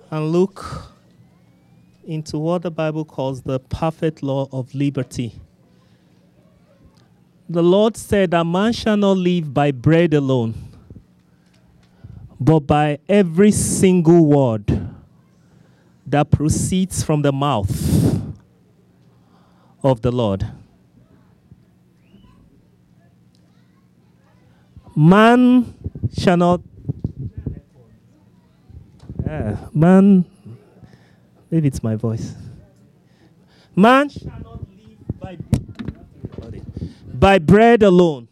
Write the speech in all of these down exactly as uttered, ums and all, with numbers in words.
and look into what the Bible calls the perfect law of liberty. The Lord said that man shall not live by bread alone, but by every single word that proceeds from the mouth of the Lord. Man shall not, yeah, man, maybe it's my voice. Man shall not live by, by bread alone,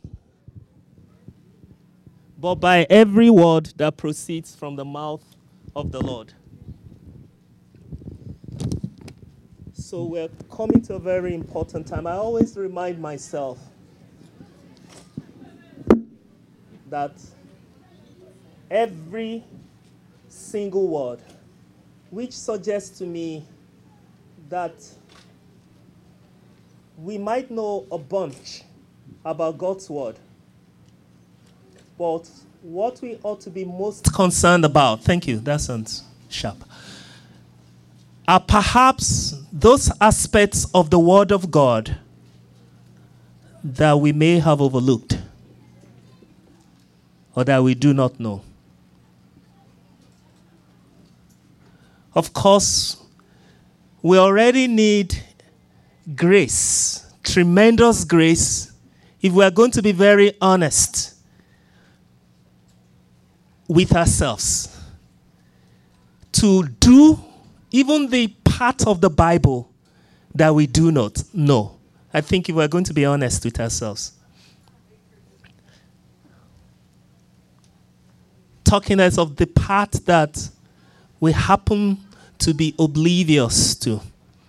but by every word that proceeds from the mouth of the Lord. So we're coming to a very important time. I always remind myself that every single word, which suggests to me that we might know a bunch about God's word, but what we ought to be most concerned about, thank you, that sounds sharp, are perhaps those aspects of the word of God that we may have overlooked or that we do not know. Of course, we already need grace, tremendous grace, if we are going to be very honest with ourselves, to do even the part of the Bible that we do not know. I think if we're going to be honest with ourselves. Talking as of the part that we happen to be oblivious to.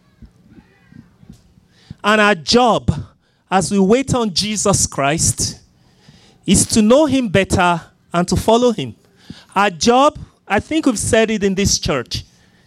And our job, as we wait on Jesus Christ, is to know him better and to follow him. Our job, I think we've said it in this church,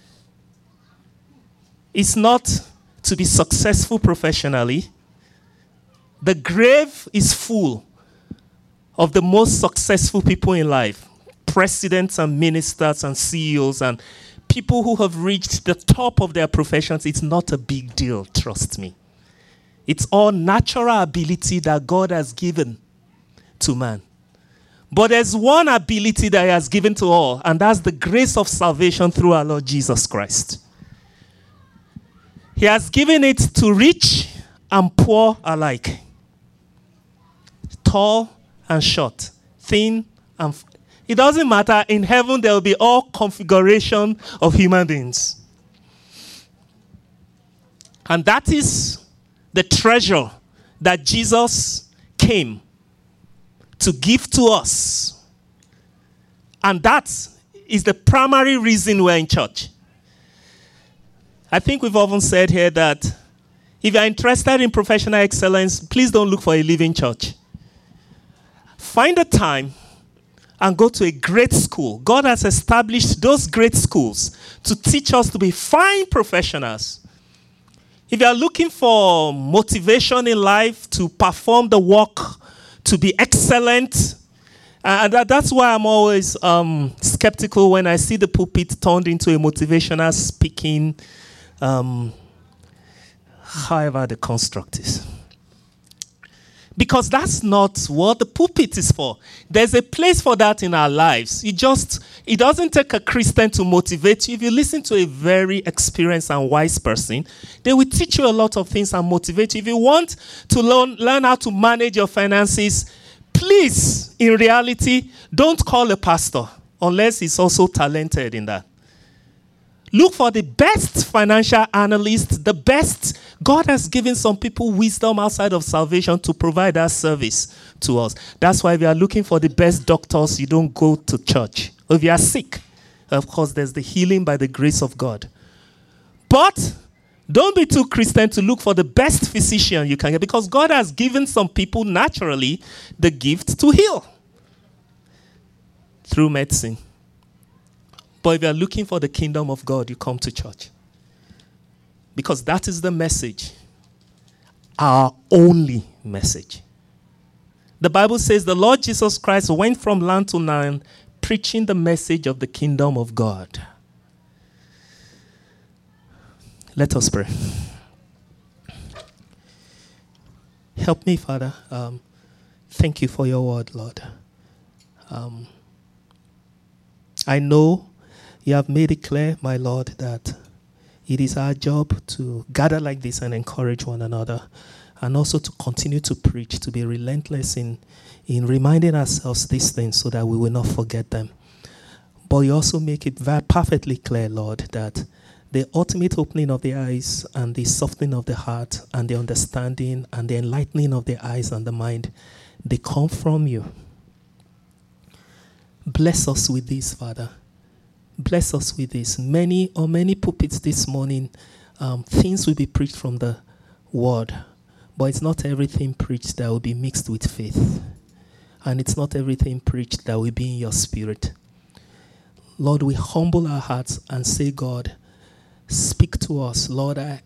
is not to be successful professionally. The grave is full of the most successful people in life. Presidents and ministers and C E Os and people who have reached the top of their professions. It's not a big deal, trust me. It's all natural ability that God has given to man. But there's one ability that he has given to all, and that's the grace of salvation through our Lord Jesus Christ. He has given it to rich and poor alike. Tall and short. Thin and... F- it doesn't matter. In heaven, there will be all configuration of human beings. And that is the treasure that Jesus came to give to us. And that is the primary reason we're in church. I think we've often said here that if you're interested in professional excellence, please don't look for a living church. Find a time and go to a great school. God has established those great schools to teach us to be fine professionals. If you're looking for motivation in life to perform the work, to be excellent, and that, that's why I'm always um, skeptical when I see the pulpit turned into a motivational speaking, um, however the construct is. Because that's not what the pulpit is for. There's a place for that in our lives. It just, it doesn't take a Christian to motivate you. If you listen to a very experienced and wise person, they will teach you a lot of things and motivate you. If you want to learn, learn how to manage your finances, please, in reality, don't call a pastor unless he's also talented in that. Look for the best financial analyst, the best. God has given some people wisdom outside of salvation to provide that service to us. That's why if you are looking for the best doctors, you don't go to church. If you are sick, of course, there's the healing by the grace of God. But don't be too Christian to look for the best physician you can get, because God has given some people naturally the gift to heal through medicine. But if you're looking for the kingdom of God, you come to church. Because that is the message. Our only message. The Bible says the Lord Jesus Christ went from land to land preaching the message of the kingdom of God. Let us pray. Help me, Father. Um, thank you for your word, Lord. Um, I know you have made it clear, my Lord, that it is our job to gather like this and encourage one another, and also to continue to preach, to be relentless in, in reminding ourselves these things so that we will not forget them. But you also make it very perfectly clear, Lord, that the ultimate opening of the eyes and the softening of the heart and the understanding and the enlightening of the eyes and the mind, they come from you. Bless us with this, Father. Bless us with this. Many or many pulpits this morning, um, things will be preached from the word, but it's not everything preached that will be mixed with faith. And it's not everything preached that will be in your spirit. Lord, we humble our hearts and say, God, speak to us. Lord, I,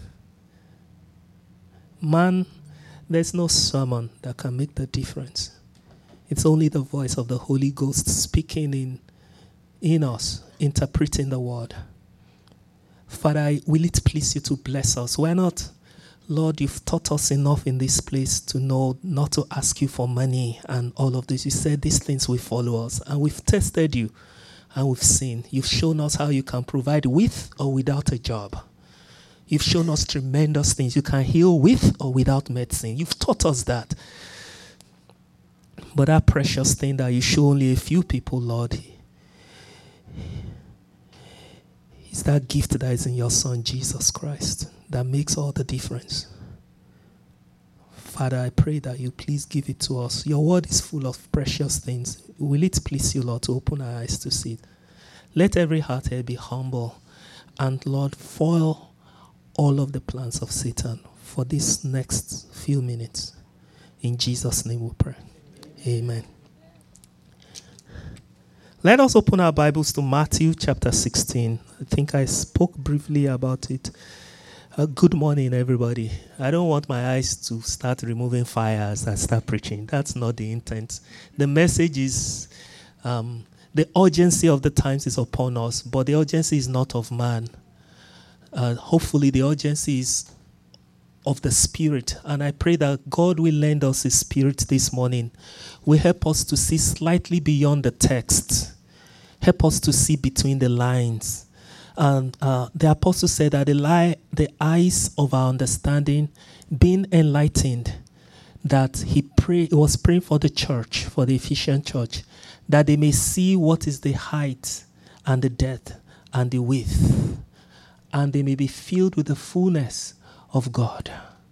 man, there's no sermon that can make the difference. It's only the voice of the Holy Ghost speaking in, in us, interpreting the word. Father, I, will it please you to bless us? Why not? Lord, you've taught us enough in this place to know not to ask you for money and all of this. You said these things will follow us, and we've tested you. And we've seen. You've shown us how you can provide with or without a job. You've shown us tremendous things. You can heal with or without medicine. You've taught us that. But that precious thing that you show only a few people, Lord, is that gift that is in your Son, Jesus Christ, that makes all the difference. Father, I pray that you please give it to us. Your word is full of precious things. Will it please you, Lord, to open our eyes to see it? Let every heart here be humble. And, Lord, foil all of the plans of Satan for this next few minutes. In Jesus' name we pray. Amen. Let us open our Bibles to Matthew chapter sixteen. I think I spoke briefly about it. Uh, good morning, everybody. I don't want my eyes to start removing fire as I start preaching. That's not the intent. The message is, um, the urgency of the times is upon us, but the urgency is not of man. Uh, hopefully, the urgency is of the Spirit. And I pray that God will lend us His Spirit this morning. Will help us to see slightly beyond the text. Help us to see between the lines. And uh, the apostle said that the, lie, the eyes of our understanding being enlightened, that he pray, he was praying for the church, for the Ephesian church, that they may see what is the height and the depth and the width, and they may be filled with the fullness of God.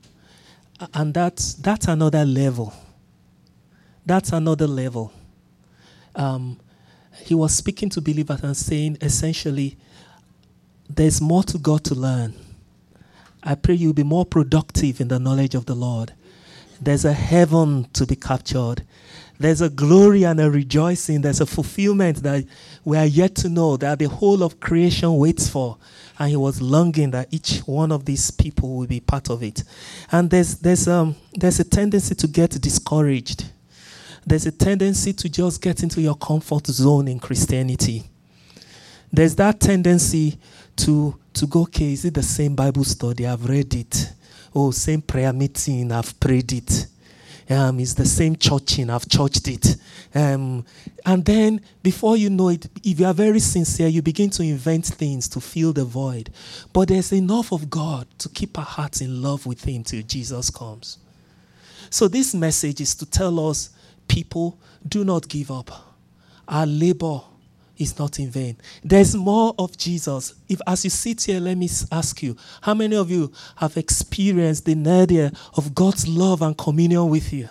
And that's, that's another level. That's another level. Um, he was speaking to believers and saying, essentially, there's more to God to learn. I pray you'll be more productive in the knowledge of the Lord. There's a heaven to be captured. There's a glory and a rejoicing. There's a fulfillment that we are yet to know, that the whole of creation waits for. And he was longing that each one of these people will be part of it. And there's, there's, um, there's a tendency to get discouraged. There's a tendency to just get into your comfort zone in Christianity. There's that tendency to, to go, okay, is it the same Bible study? I've read it. Oh, same prayer meeting, I've prayed it. Um, it's the same churching, I've churched it. Um, and then, before you know it, if you are very sincere, you begin to invent things to fill the void. But there's enough of God to keep our hearts in love with Him till Jesus comes. So this message is to tell us, people, do not give up. Our labor is not in vain. There's more of Jesus. If as you sit here, let me ask you, how many of you have experienced the nadir of God's love and communion with you?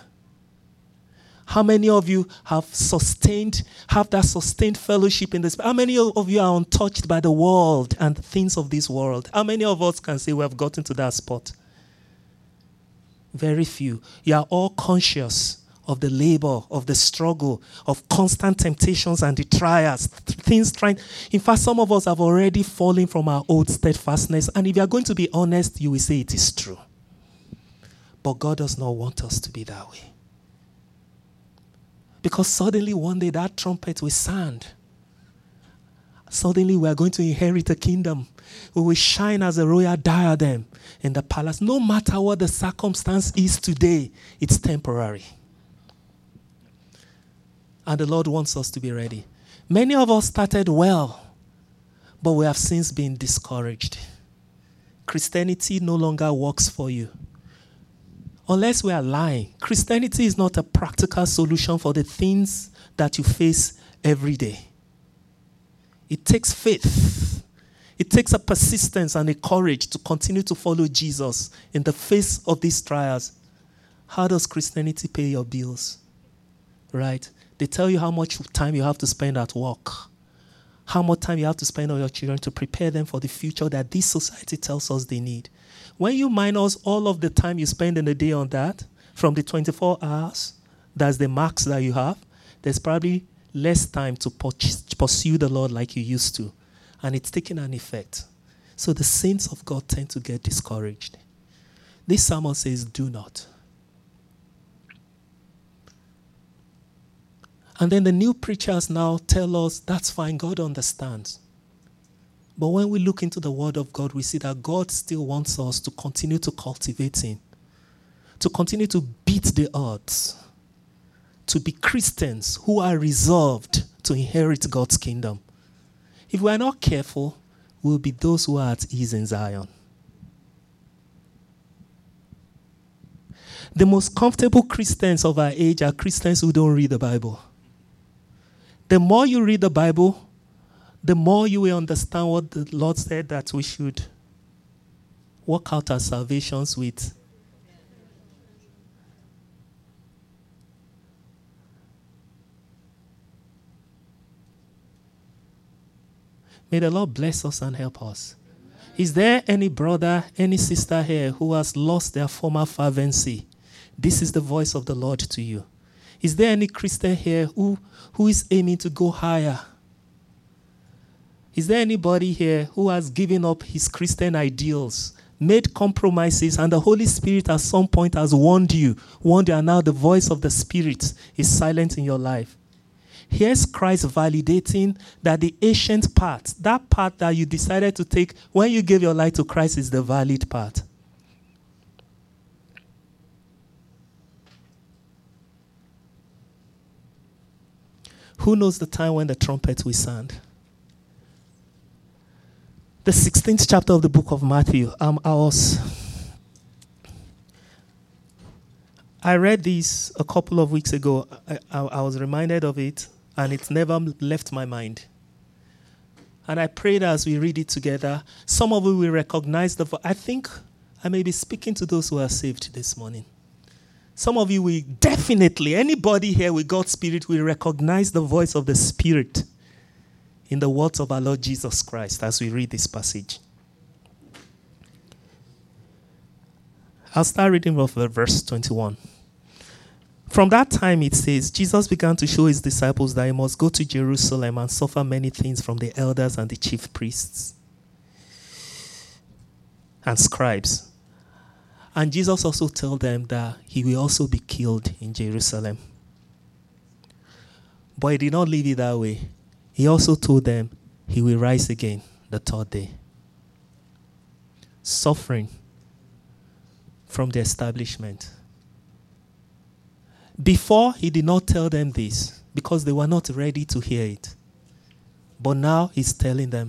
How many of you have sustained, have that sustained fellowship in this? How many of you are untouched by the world and things of this world? How many of us can say we have gotten to that spot? Very few. You are all conscious of the labor, of the struggle, of constant temptations and the trials, things trying. In fact, some of us have already fallen from our old steadfastness. And if you are going to be honest, you will say it is true. But God does not want us to be that way. Because suddenly one day that trumpet will sound. Suddenly we are going to inherit a kingdom. We will shine as a royal diadem in the palace. No matter what the circumstance is today, it's temporary. And the Lord wants us to be ready. Many of us started well, but we have since been discouraged. Christianity no longer works for you. Unless we are lying, Christianity is not a practical solution for the things that you face every day. It takes faith. It takes a persistence and a courage to continue to follow Jesus in the face of these trials. How does Christianity pay your bills? Right? They tell you how much time you have to spend at work, how much time you have to spend on your children to prepare them for the future that this society tells us they need. When you minus all of the time you spend in a day on that, from the twenty-four hours, that's the max that you have, there's probably less time to pursue the Lord like you used to. And it's taking an effect. So the saints of God tend to get discouraged. This sermon says, do not. And then the new preachers now tell us, that's fine, God understands. But when we look into the Word of God, we see that God still wants us to continue to cultivate Him, to continue to beat the odds, to be Christians who are resolved to inherit God's kingdom. If we are not careful, we'll be those who are at ease in Zion. The most comfortable Christians of our age are Christians who don't read the Bible. The more you read the Bible, the more you will understand what the Lord said that we should work out our salvations with. May the Lord bless us and help us. Is there any brother, any sister here who has lost their former fervency? This is the voice of the Lord to you. Is there any Christian here who, who is aiming to go higher? Is there anybody here who has given up his Christian ideals, made compromises, and the Holy Spirit at some point has warned you, warned you, and now the voice of the Spirit is silent in your life? Here's Christ validating that the ancient path, that path that you decided to take when you gave your life to Christ, is the valid path. Who knows the time when the trumpet will sound? The sixteenth chapter of the book of Matthew. Um, I was, I read this a couple of weeks ago. I, I, I was reminded of it, and it's never left my mind. And I prayed as we read it together. Some of you will recognize the voice. I think I may be speaking to those who are saved this morning. Some of you will definitely, anybody here with God's Spirit will recognize the voice of the Spirit in the words of our Lord Jesus Christ as we read this passage. I'll start reading from verse twenty-one. From that time, it says, Jesus began to show his disciples that he must go to Jerusalem and suffer many things from the elders and the chief priests and scribes. And Jesus also told them that he will also be killed in Jerusalem. But he did not leave it that way. He also told them he will rise again the third day. Suffering from the establishment. Before, he did not tell them this because they were not ready to hear it. But now he's telling them.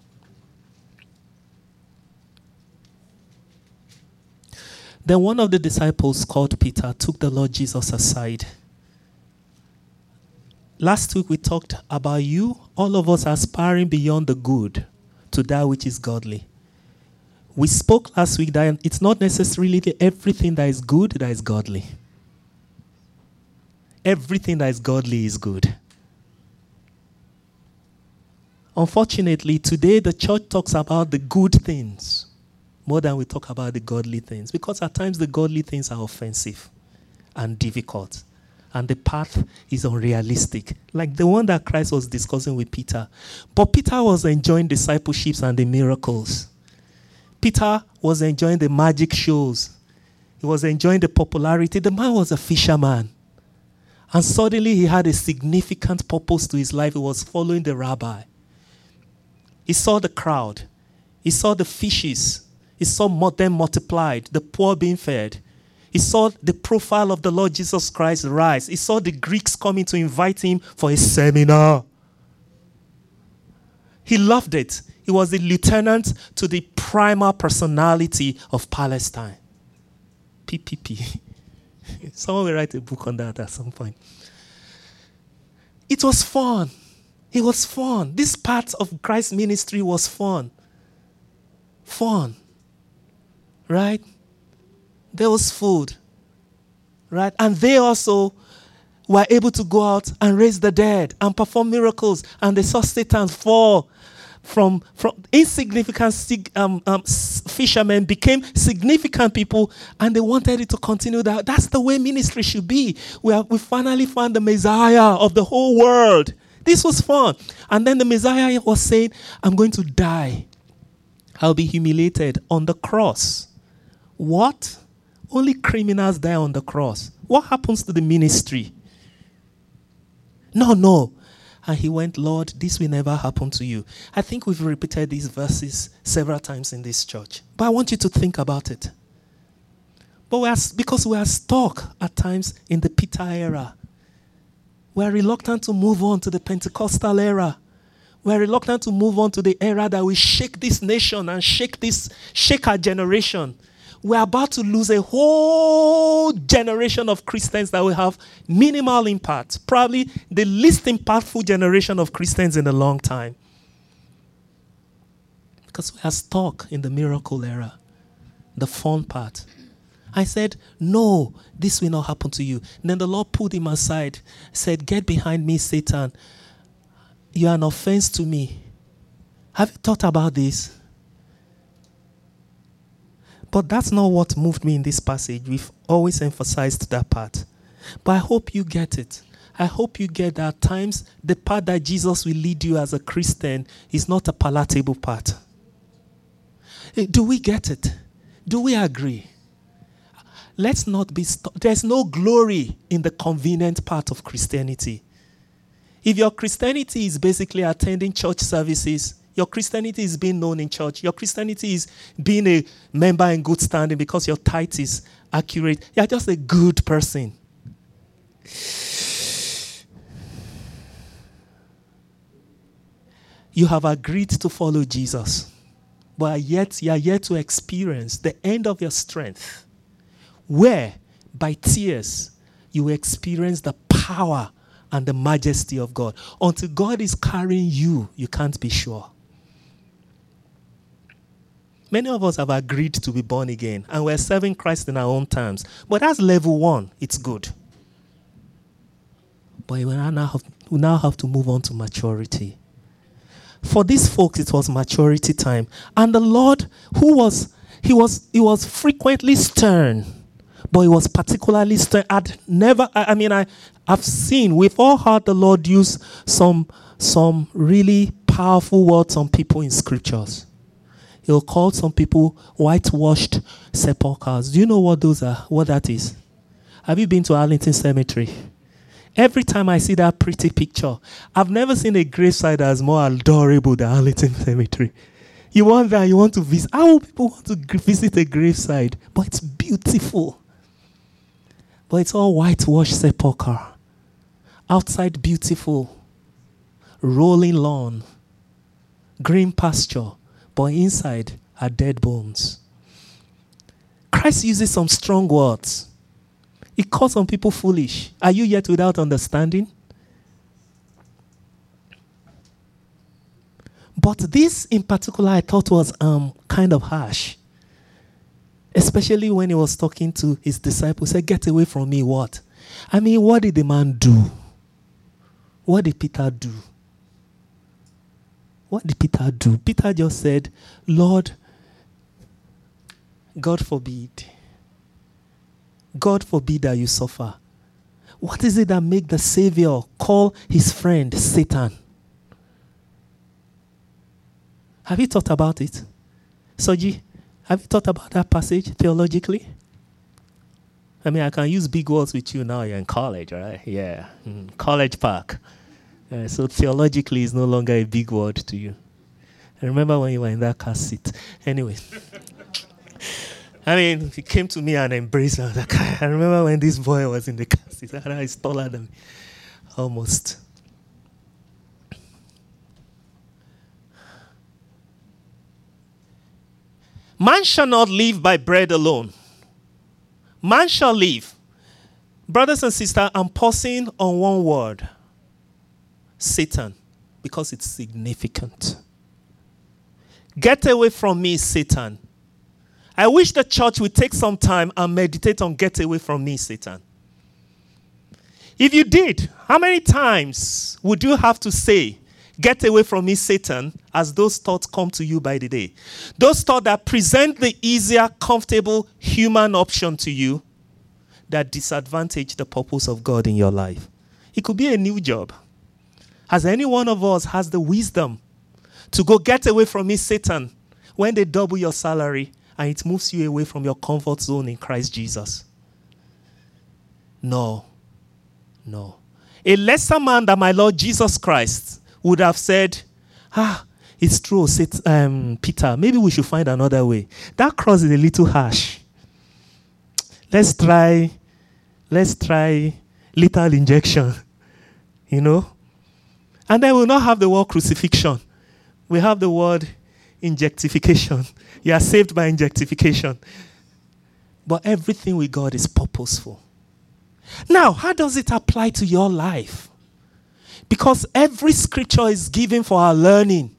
Then one of the disciples, called Peter, took the Lord Jesus aside. Last week we talked about you, all of us aspiring beyond the good to that which is godly. We spoke last week that it's not necessarily everything that is good that is godly. Everything that is godly is good. Unfortunately, today the church talks about the good things more than we talk about the godly things, because at times the godly things are offensive and difficult, and the path is unrealistic, like the one that Christ was discussing with Peter. But Peter was enjoying discipleships and the miracles. Peter was enjoying the magic shows. He was enjoying the popularity. The man was a fisherman. And suddenly he had a significant purpose to his life. He was following the rabbi. He saw the crowd. He saw the fishes. He saw them multiplied, the poor being fed. He saw the profile of the Lord Jesus Christ rise. He saw the Greeks coming to invite him for a seminar. He loved it. He was the lieutenant to the primal personality of Palestine. P P P. Someone will write a book on that at some point. It was fun. It was fun. This part of Christ's ministry was fun. Fun. Right? There was food. Right? And they also were able to go out and raise the dead and perform miracles. And they saw Satan fall from, from insignificant um, um, fishermen, became significant people, and they wanted it to continue that. That's the way ministry should be. We, have, we finally found the Messiah of the whole world. This was fun. And then the Messiah was saying, I'm going to die. I'll be humiliated on the cross. What? Only criminals die on the cross. What happens to the ministry? No, no. And he went, Lord, this will never happen to you. I think we've repeated these verses several times in this church. But I want you to think about it. But we are, because we are stuck at times in the Peter era. We are reluctant to move on to the Pentecostal era. We are reluctant to move on to the era that will shake this nation and shake this, shake our generation. We are about to lose a whole generation of Christians that will have minimal impact. Probably the least impactful generation of Christians in a long time. Because we are stuck in the miracle era. The fun part. I said, no, this will not happen to you. And then the Lord pulled him aside, said, get behind me, Satan. You are an offense to me. Have you thought about this? But that's not what moved me in this passage. We've always emphasized that part. But I hope you get it. I hope you get that at times the part that Jesus will lead you as a Christian is not a palatable part. Do we get it? Do we agree? Let's not be st- there's no glory in the convenient part of Christianity. If your Christianity is basically attending church services, your Christianity is being known in church, your Christianity is being a member in good standing because your tithe is accurate, you're just a good person. You have agreed to follow Jesus, but yet you are yet to experience the end of your strength, where by tears you will experience the power and the majesty of God. Until God is carrying you, you can't be sure. Many of us have agreed to be born again, and we're serving Christ in our own terms. But that's level one. It's good. But we now have, we now have to move on to maturity. For these folks, it was maturity time. And the Lord, who was, he was, he was frequently stern, but he was particularly stern. I'd never, I, I mean, I, I've seen, we've all heard the Lord use some, some really powerful words on people in scriptures. He'll call some people whitewashed sepulchres. Do you know what those are? What that is? Have you been to Arlington Cemetery? Every time I see that pretty picture, I've never seen a gravesite that's more adorable than Arlington Cemetery. You want that, you want to visit. How will people want to visit a gravesite? But it's beautiful. But it's all whitewashed sepulchre. Outside beautiful, rolling lawn, green pasture. But inside are dead bones. Christ uses some strong words. He calls some people foolish. Are you yet without understanding? But this in particular I thought was um, kind of harsh. Especially when he was talking to his disciples. He said, get away from me, what? I mean, what did the man do? What did Peter do? What did Peter do? Peter just said, Lord, God forbid. God forbid that you suffer. What is it that make the Savior call his friend Satan? Have you thought about it? Soji, have you thought about that passage theologically? I mean, I can use big words with you now. You're in college, right? Yeah. Mm, college park. Uh, so theologically, it's no longer a big word to you. I remember when you were in that car seat. Anyway. I mean, he came to me and embraced me. I was like, I remember when this boy was in the car seat. He's taller than me. Almost. Man shall not live by bread alone. Man shall live. Brothers and sisters, I'm pausing on one word. Satan. Because it's significant. Get away from me, Satan. I wish the church would take some time and meditate on get away from me, Satan. If you did, how many times would you have to say, get away from me, Satan, as those thoughts come to you by the day? Those thoughts that present the easier, comfortable human option to you that disadvantage the purpose of God in your life. It could be a new job. As any one of us has the wisdom to go get away from me, Satan, when they double your salary and it moves you away from your comfort zone in Christ Jesus? No. No. A lesser man than my Lord Jesus Christ would have said, ah, it's true, um, Peter, maybe we should find another way. That cross is a little harsh. Let's try, let's try lethal injection, you know? And then we'll not have the word crucifixion. We have the word injectification. You are saved by injectification. But everything with God is purposeful. Now, how does it apply to your life? Because every scripture is given for our learning.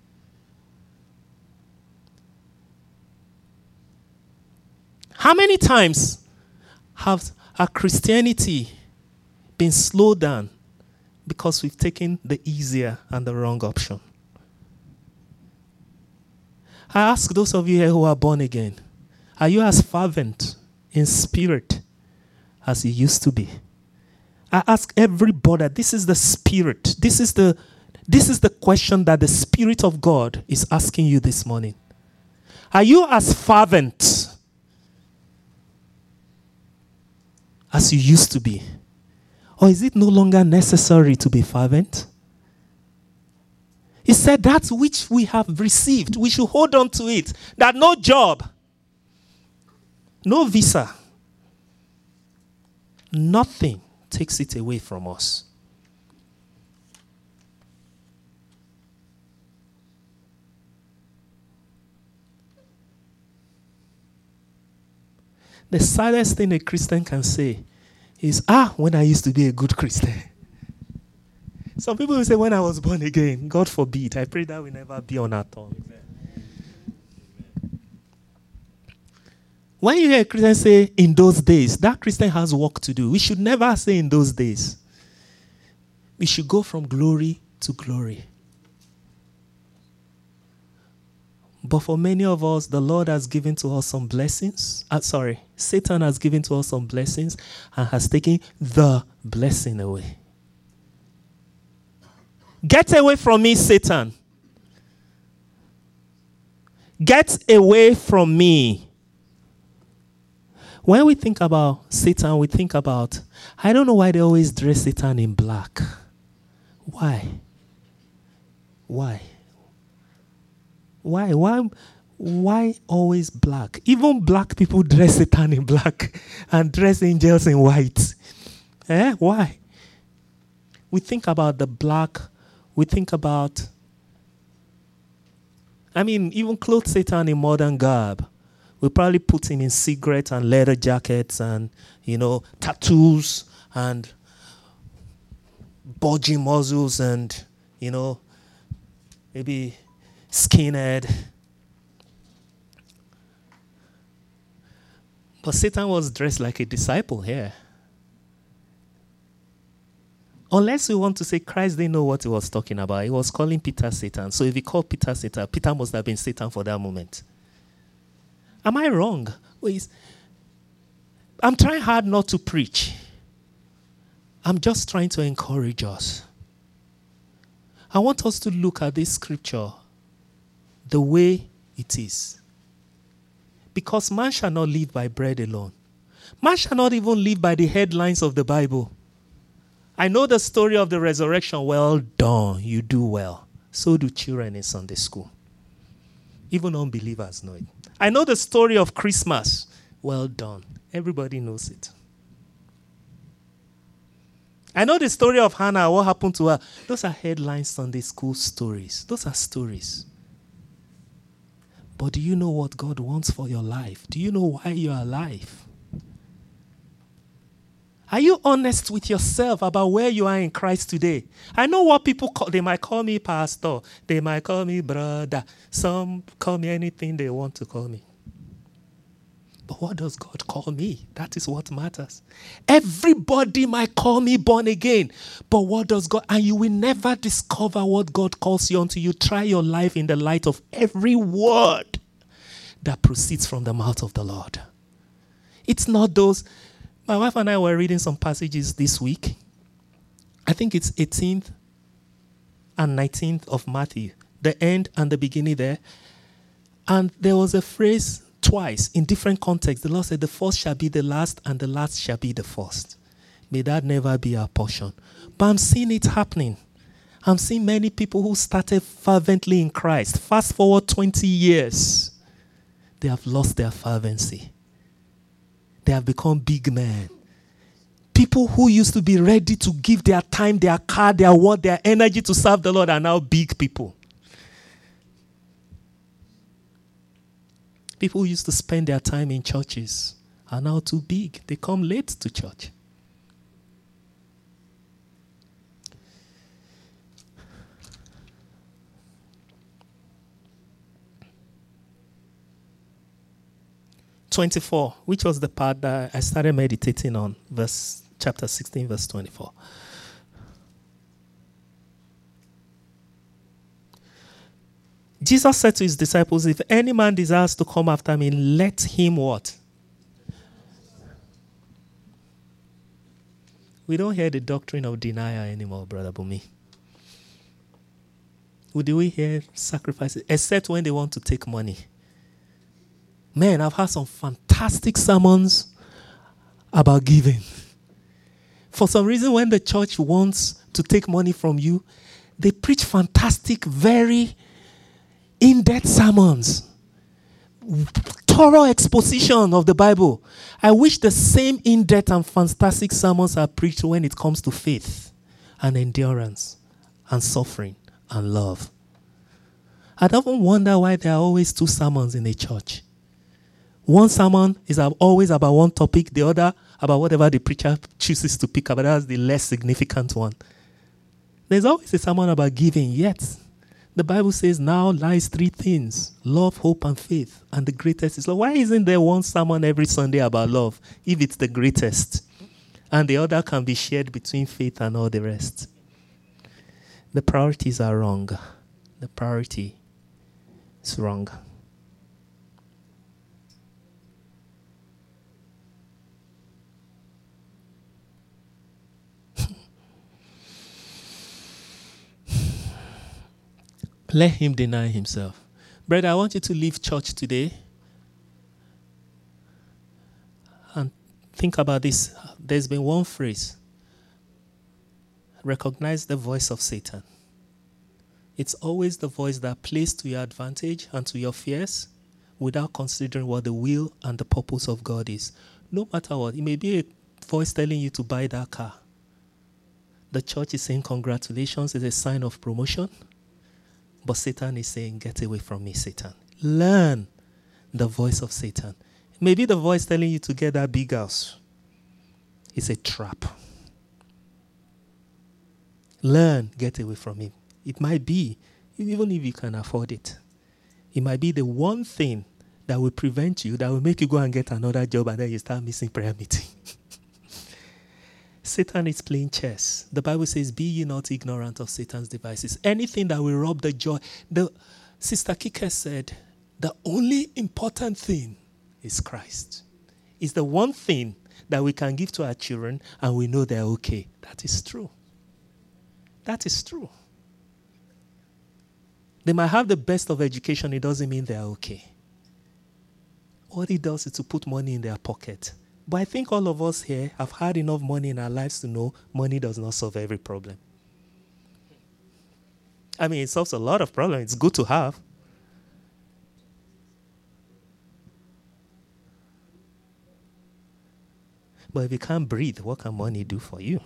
How many times have our Christianity been slowed down because we've taken the easier and the wrong option? I ask those of you here who are born again, are you as fervent in spirit as you used to be? I ask everybody, this is the spirit. This is the, this is the question that the Spirit of God is asking you this morning. Are you as fervent as you used to be? Or is it no longer necessary to be fervent? He said that which we have received, we should hold on to it. That no job, no visa, nothing takes it away from us. The saddest thing a Christian can say is, ah, when I used to be a good Christian. Some people will say, when I was born again, God forbid. I pray that will never be on our tongue. When you hear a Christian say, in those days, that Christian has work to do. We should never say in those days. We should go from glory to glory. But for many of us, the Lord has given to us some blessings. Uh, sorry, Satan has given to us some blessings and has taken the blessing away. Get away from me, Satan. Get away from me. When we think about Satan, we think about, I don't know why they always dress Satan in black. Why? Why? Why? Why? Why always black? Even black people dress Satan in black and dress angels in white. Eh? Why? We think about the black. We think about, I mean, even clothe Satan in modern garb. We probably put him in cigarette and leather jackets and, you know, tattoos and bulging muscles and, you know, maybe skinhead. But Satan was dressed like a disciple here. Unless we want to say Christ didn't know what he was talking about. He was calling Peter Satan. So if he called Peter Satan, Peter must have been Satan for that moment. Am I wrong? Wait, I'm trying hard not to preach. I'm just trying to encourage us. I want us to look at this scripture the way it is. Because man shall not live by bread alone. Man shall not even live by the headlines of the Bible. I know the story of the resurrection. Well done. You do well. So do children in Sunday school. Even unbelievers know it. I know the story of Christmas. Well done. Everybody knows it. I know the story of Hannah, what happened to her. Those are headline Sunday school stories. Those are stories. But do you know what God wants for your life? Do you know why you are alive? Are you honest with yourself about where you are in Christ today? I know what people call, they might call me pastor, they might call me brother, some call me anything they want to call me. But what does God call me? That is what matters. Everybody might call me born again, but what does God, and you will never discover what God calls you until you try your life in the light of every word that proceeds from the mouth of the Lord. It's not those. My wife and I were reading some passages this week. I think it's eighteenth and nineteenth of Matthew, the end and the beginning there. And there was a phrase twice in different contexts. The Lord said, the first shall be the last and the last shall be the first. May that never be our portion. But I'm seeing it happening. I'm seeing many people who started fervently in Christ. Fast forward twenty years. They have lost their fervency. They have become big men. People who used to be ready to give their time, their car, their word, their energy to serve the Lord are now big people. People who used to spend their time in churches are now too big. They come late to church. twenty-four, which was the part that I started meditating on, verse chapter sixteen, verse twenty-four. Jesus said to his disciples, if any man desires to come after me, let him what? We don't hear the doctrine of denial anymore, Brother Bumi. Do we hear sacrifices? Except when they want to take money. Man, I've heard some fantastic sermons about giving. For some reason, when the church wants to take money from you, they preach fantastic, very in-depth sermons. Thorough exposition of the Bible. I wish the same in-depth and fantastic sermons are preached when it comes to faith and endurance and suffering and love. I often wonder why there are always two sermons in a church. One sermon is always about one topic, the other about whatever the preacher chooses to pick up, but that's the less significant one. There's always a sermon about giving, yet the Bible says now lies three things: love, hope, and faith. And the greatest is love. Why isn't there one sermon every Sunday about love if it's the greatest? And the other can be shared between faith and all the rest. The priorities are wrong. The priority is wrong. Let him deny himself. Brother, I want you to leave church today and think about this. There's been one phrase. Recognize the voice of Satan. It's always the voice that plays to your advantage and to your fears without considering what the will and the purpose of God is. No matter what. It may be a voice telling you to buy that car. The church is saying congratulations, it's a sign of promotion. But Satan is saying, get away from me, Satan. Learn the voice of Satan. Maybe the voice telling you to get that big house is a trap. Learn, get away from him. It might be, even if you can afford it, it might be the one thing that will prevent you, that will make you go and get another job, and then you start missing prayer meeting. Satan is playing chess. The Bible says, be ye not ignorant of Satan's devices. Anything that will rob the joy. The, Sister Kike said, the only important thing is Christ. It's the one thing that we can give to our children and we know they're okay. That is true. That is true. They might have the best of education. It doesn't mean they're okay. What it does is to put money in their pocket. But I think all of us here have had enough money in our lives to know money does not solve every problem. I mean, it solves a lot of problems. It's good to have. But if you can't breathe, what can money do for you?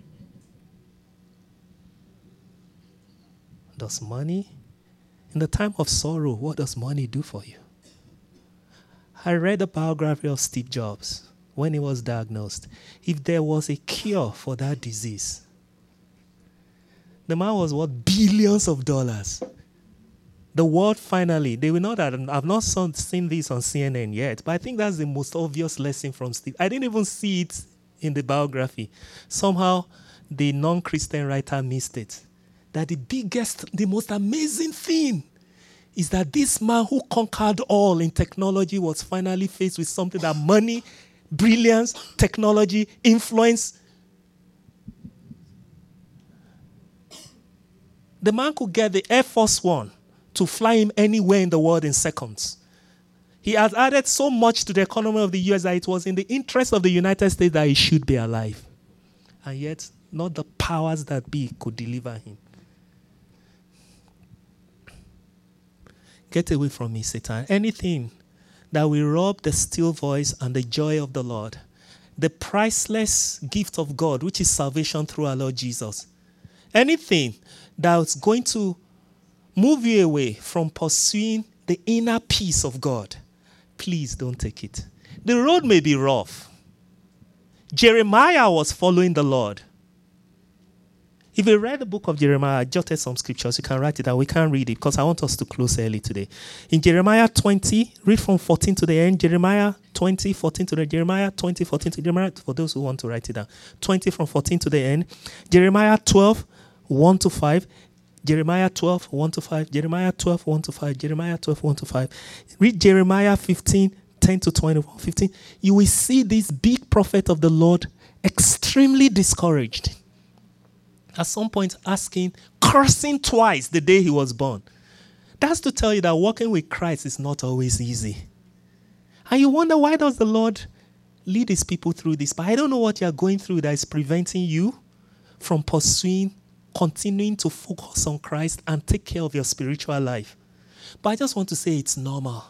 Does money, in the time of sorrow, what does money do for you? I read the biography of Steve Jobs when he was diagnosed. If there was a cure for that disease, the man was worth billions of dollars. The world finally, they will not, I've not seen this on C N N yet, but I think that's the most obvious lesson from Steve. I didn't even see it in the biography. Somehow, the non-Christian writer missed it. That the biggest, the most amazing thing is that this man who conquered all in technology was finally faced with something that money, brilliance, technology, influence. The man could get the Air Force One to fly him anywhere in the world in seconds. He has added so much to the economy of the U S that it was in the interest of the United States that he should be alive. And yet, not the powers that be could deliver him. Get away from me, Satan. Anything that will rob the still voice and the joy of the Lord, the priceless gift of God, which is salvation through our Lord Jesus. Anything that's going to move you away from pursuing the inner peace of God, please don't take it. The road may be rough. Jeremiah was following the Lord. If you read the book of Jeremiah, I jotted some scriptures. You can write it down. We can't read it because I want us to close early today. In Jeremiah twenty, read from fourteen to the end. Jeremiah twenty, fourteen to the Jeremiah twenty, fourteen to Jeremiah, for those who want to write it down. twenty from fourteen to the end. Jeremiah twelve, one to five. Jeremiah twelve, one to five. Jeremiah twelve, one to five. Jeremiah twelve, one to five. Read Jeremiah fifteen, ten to twenty-one, fifteen. You will see this big prophet of the Lord extremely discouraged. At some point asking, cursing twice the day he was born. That's to tell you that walking with Christ is not always easy. And you wonder, why does the Lord lead his people through this? But I don't know what you're going through that is preventing you from pursuing, continuing to focus on Christ and take care of your spiritual life. But I just want to say it's normal.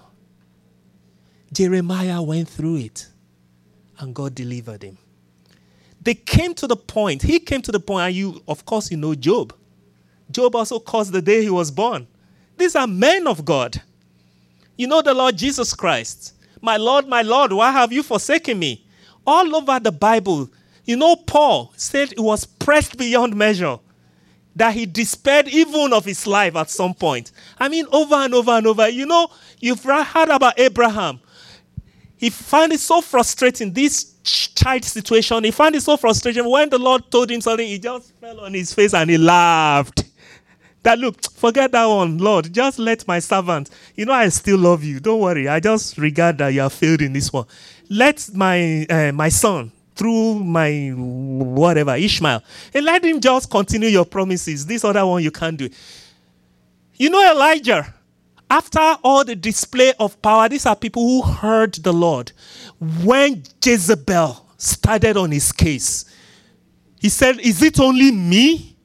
Jeremiah went through it and God delivered him. They came to the point, he came to the point, and you, of course, you know Job. Job also cursed the day he was born. These are men of God. You know the Lord Jesus Christ. My Lord, my Lord, why have you forsaken me? All over the Bible, you know Paul said it was pressed beyond measure, that he despaired even of his life at some point. I mean, over and over and over. You know, you've heard about Abraham. He found it so frustrating, this child situation. He found it so frustrating. When the Lord told him something, he just fell on his face and he laughed. That, look, forget that one, Lord. Just let my servant, you know I still love you. Don't worry. I just regard that you have failed in this one. Let my uh, my son, through my whatever, Ishmael, and let him just continue your promises. This other one you can't do. You know Elijah. After all the display of power, these are people who heard the Lord. When Jezebel started on his case, he said, is it only me?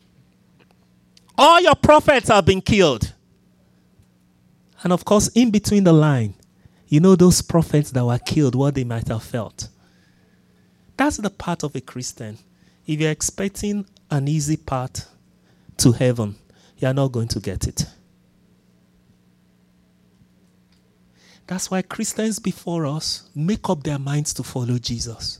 All your prophets have been killed. And of course, in between the line, you know those prophets that were killed, what they might have felt. That's the part of a Christian. If you're expecting an easy path to heaven, you're not going to get it. That's why Christians before us make up their minds to follow Jesus.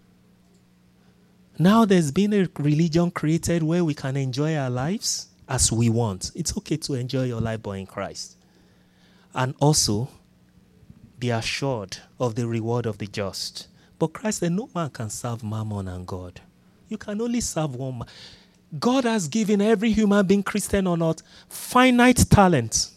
Now there's been a religion created where we can enjoy our lives as we want. It's okay to enjoy your life, but in Christ. And also, be assured of the reward of the just. But Christ said, no man can serve Mammon and God. You can only serve one man. God has given every human being, Christian or not, finite talent.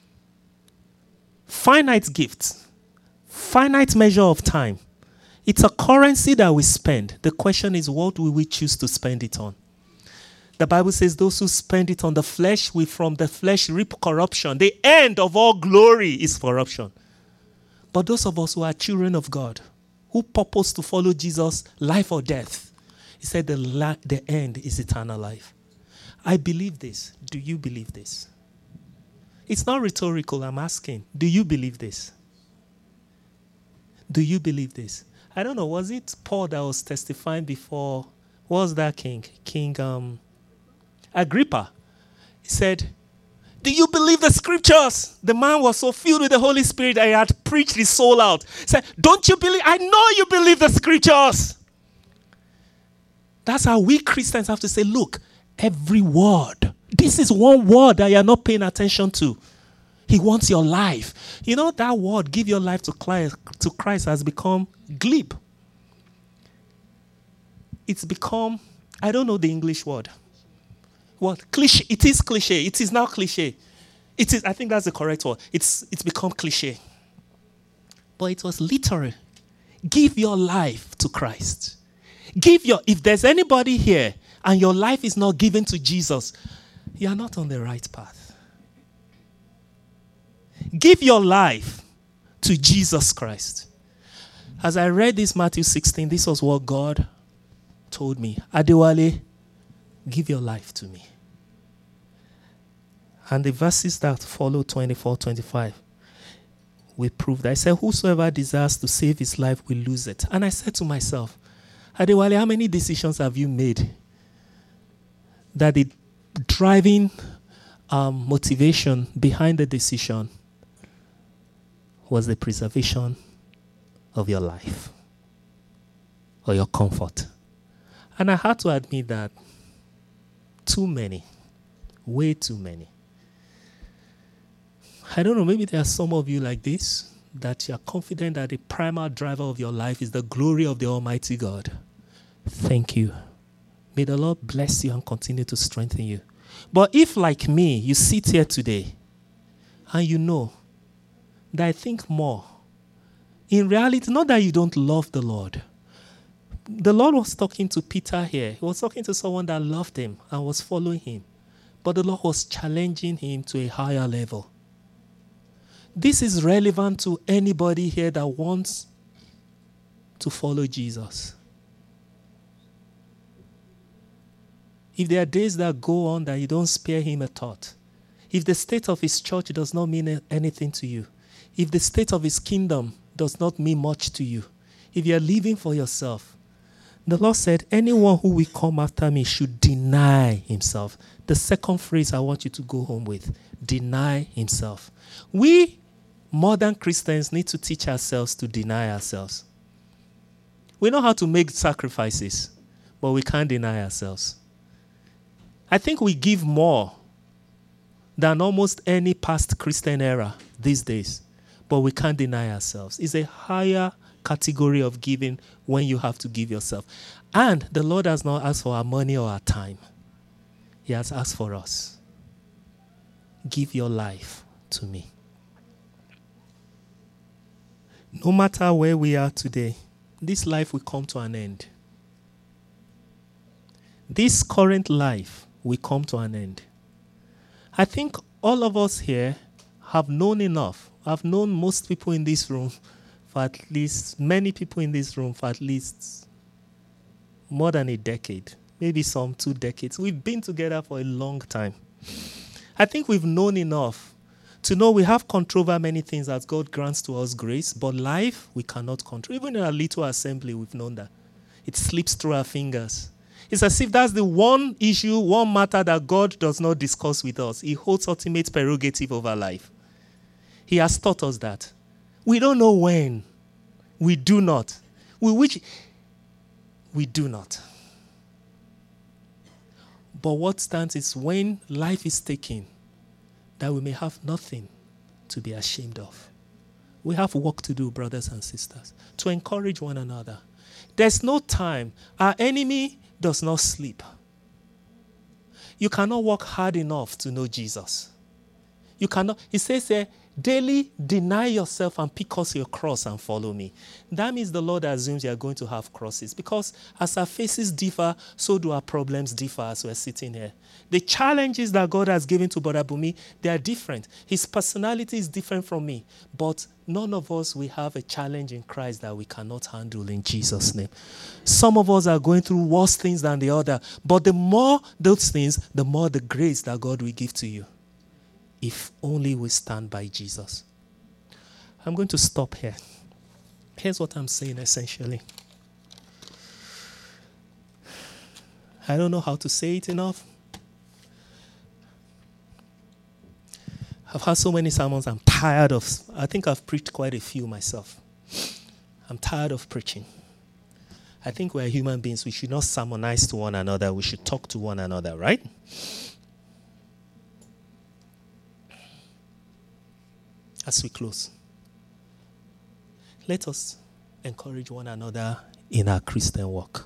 Finite gifts, finite measure of time. It's a currency that we spend. The question is, what will we choose to spend it on? The Bible says those who spend it on the flesh will from the flesh reap corruption. The end of all glory is corruption. But those of us who are children of God, who purpose to follow Jesus, life or death, he said the, la- the end is eternal life. I believe this. Do you believe this? It's not rhetorical, I'm asking. Do you believe this? Do you believe this? I don't know, was it Paul that was testifying before? What was that king? King um, Agrippa. He said, do you believe the scriptures? The man was so filled with the Holy Spirit that he had preached his soul out. He said, don't you believe? I know you believe the scriptures. That's how we Christians have to say, look, every word. This is one word that you're not paying attention to. He wants your life. You know, that word, give your life to Christ, to Christ has become glib. It's become, I don't know the English word. What? Cliche. It is cliche. It is now cliche. It is, I think that's the correct word. It's, it's become cliche. But it was literal. Give your life to Christ. Give your, if there's anybody here and your life is not given to Jesus, you are not on the right path. Give your life to Jesus Christ. As I read this Matthew sixteen, this was what God told me. Adewale, give your life to me. And the verses that follow, twenty-four, twenty-five, will prove that. I said, whosoever desires to save his life will lose it. And I said to myself, Adewale, how many decisions have you made that the driving um, motivation behind the decision was the preservation of your life or your comfort? And I had to admit that too many, way too many. I don't know, maybe there are some of you like this, that you are confident that the primal driver of your life is the glory of the Almighty God. Thank you. May the Lord bless you and continue to strengthen you. But if, like me, you sit here today and you know that I think more, in reality, not that you don't love the Lord. The Lord was talking to Peter here. He was talking to someone that loved him and was following him. But the Lord was challenging him to a higher level. This is relevant to anybody here that wants to follow Jesus. If there are days that go on that you don't spare him a thought, if the state of his church does not mean anything to you, if the state of his kingdom does not mean much to you, if you are living for yourself, the Lord said, anyone who will come after me should deny himself. The second phrase I want you to go home with, deny himself. We modern Christians need to teach ourselves to deny ourselves. We know how to make sacrifices, but we can't deny ourselves. I think we give more than almost any past Christian era these days, but we can't deny ourselves. It's a higher category of giving when you have to give yourself. And the Lord has not asked for our money or our time. He has asked for us. Give your life to me. No matter where we are today, this life will come to an end. This current life will come to an end. I think all of us here have known enough. I've known most people in this room for at least, many people in this room for at least more than a decade, maybe some two decades. We've been together for a long time. I think we've known enough to know we have control over many things as God grants to us grace, but life we cannot control. Even in our little assembly, we've known that. It slips through our fingers. It's as if that's the one issue, one matter that God does not discuss with us. He holds ultimate prerogative over life. He has taught us that. We don't know when. We do not. We wish we do not. But what stands is when life is taken, that we may have nothing to be ashamed of. We have work to do, brothers and sisters, to encourage one another. There's no time. Our enemy does not sleep. You cannot work hard enough to know Jesus. You cannot. He says here, daily deny yourself and pick up your cross and follow me. That means the Lord assumes you are going to have crosses, because as our faces differ, so do our problems differ as we're sitting here. The challenges that God has given to Brother Bumi, they are different. His personality is different from me, but none of us will have a challenge in Christ that we cannot handle in Jesus' name. Some of us are going through worse things than the other, but the more those things, the more the grace that God will give to you. If only we stand by Jesus. I'm going to stop here. Here's what I'm saying essentially. I don't know how to say it enough. I've had so many sermons, I'm tired of, I think I've preached quite a few myself. I'm tired of preaching. I think we're human beings. We should not sermonize to one another. We should talk to one another, right? As we close, let us encourage one another in our Christian walk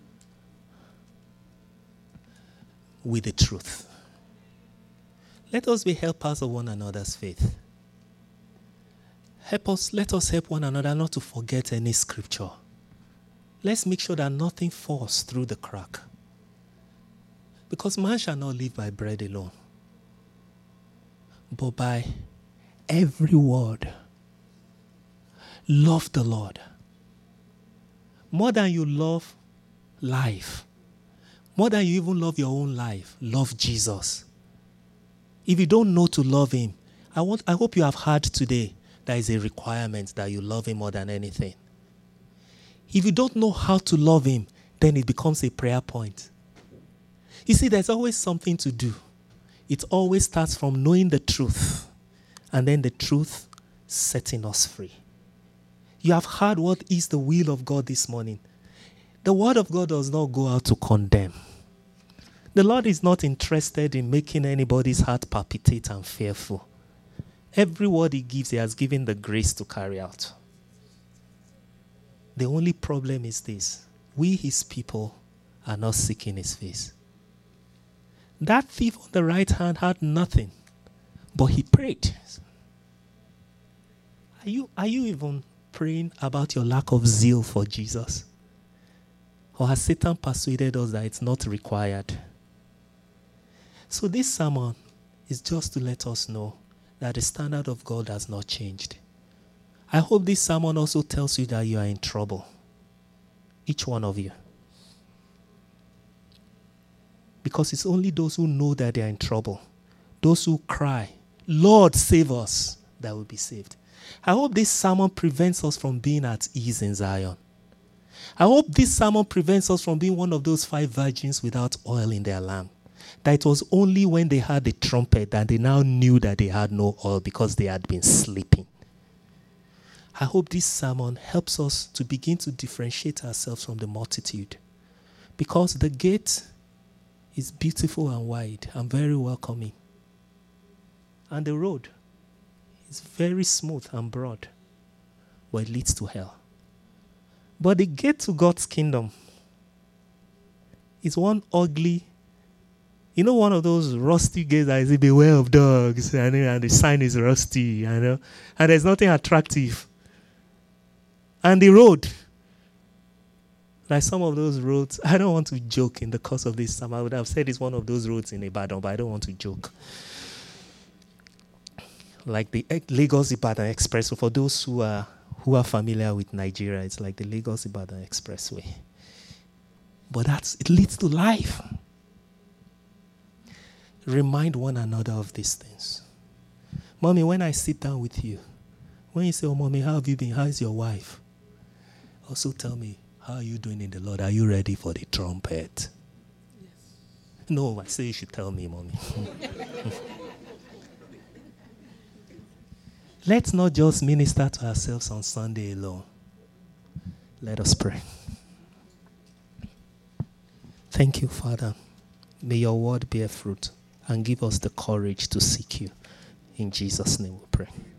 with the truth. Let us be helpers of one another's faith. Help us, let us help one another not to forget any scripture. Let's make sure that nothing falls through the crack. Because man shall not live by bread alone, but by every word. Love the Lord. More than you love life, more than you even love your own life, love Jesus. If you don't know to love him, I want I hope you have heard today that is a requirement that you love him more than anything. If you don't know how to love him, then it becomes a prayer point. You see, there's always something to do. It always starts from knowing the truth, and then the truth setting us free. You have heard what is the will of God this morning. The word of God does not go out to condemn. The Lord is not interested in making anybody's heart palpitate and fearful. Every word he gives, he has given the grace to carry out. The only problem is this: we, his people, are not seeking his face. That thief on the right hand had nothing, but he prayed. Are you, are you even praying about your lack of zeal for Jesus? Or has Satan persuaded us that it's not required? So this sermon is just to let us know that the standard of God has not changed. I hope this sermon also tells you that you are in trouble. Each one of you. Because it's only those who know that they are in trouble, those who cry, Lord, save us, that will be saved. I hope this sermon prevents us from being at ease in Zion. I hope this sermon prevents us from being one of those five virgins without oil in their lamp. That it was only when they heard the trumpet that they now knew that they had no oil because they had been sleeping. I hope this sermon helps us to begin to differentiate ourselves from the multitude. Because the gate is beautiful and wide and very welcoming. And the road is very smooth and broad, but it leads to hell. But the gate to God's kingdom is one ugly, you know, one of those rusty gates that is, beware of dogs, and, and the sign is rusty, you know, and there's nothing attractive. And the road, like some of those roads, I don't want to joke in the course of this time. I would have said it's one of those roads in Ibadan, but I don't want to joke. Like the Lagos-Ibadan Expressway, for those who are who are familiar with Nigeria, it's like the Lagos-Ibadan Expressway. But that's it leads to life. Remind one another of these things. Mommy, when I sit down with you, when you say, oh, Mommy, how have you been? How is your wife? Also tell me, how are you doing in the Lord? Are you ready for the trumpet? Yes. No, I say you should tell me, Mommy. Let's not just minister to ourselves on Sunday alone. Let us pray. Thank you, Father. May your word bear fruit and give us the courage to seek you. In Jesus' name we pray.